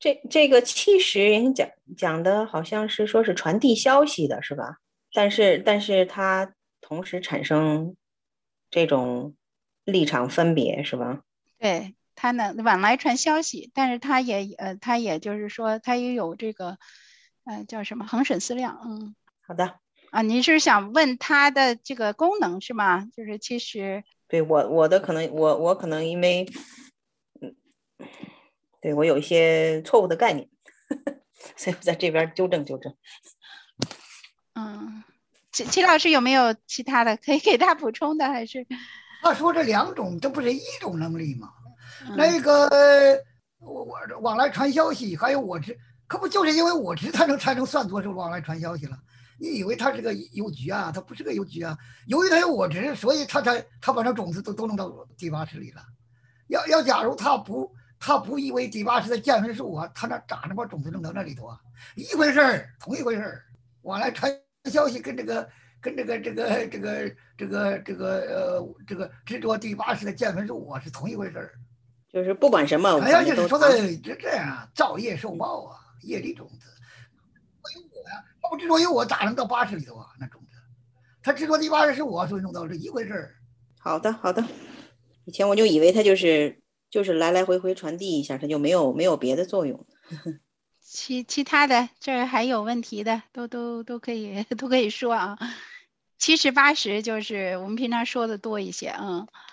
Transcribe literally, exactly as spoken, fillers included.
这这个七十人讲讲的好像是说是传递消息的是吧？但是但是它同时产生这种立场分别是吧？ 对，它能往来传消息，但是它也呃，它也就是说，它也有这个呃叫什么恒审思量，嗯。 好的。 啊，你是想问它的这个功能是吗？就是其实对我我的可能我我可能因为嗯，对我有一些错误的概念，所以我在这边纠正纠正。 嗯，齐齐老师有没有其他的可以给他补充的？还是他说这两种，这不是一种能力吗？ 嗯那个我我往来传消息，还有我执，可不就是因为我执才能才能算作是往来传消息了？你以为它是个邮局啊？它不是个邮局啊！由于它有我执，所以它才它把这种子都都弄到第八室里了。要要假如他不他不以为第八室的见分是我，他那咋能把种子弄到那里头啊？一回事儿，同一回事儿。往来传消息跟这个跟这个这个这个这个这个呃这个执着第八室的见分是我是同一回事儿。 就是不管什么， 传反消息是说的正都传。 这这样啊，造业受报啊，业力种子。有我呀，他不执着有我，咋能到八十里头啊？那种子，他执着第八十是我，所以弄到这一回事儿。 好的好的，以前我就以为它就是就是来来回回传递一下，它就没有没有别的作用。 其其他的这儿还有问题的，都都都可以都可以说啊。七十八十就是我们平常说的多一些，嗯。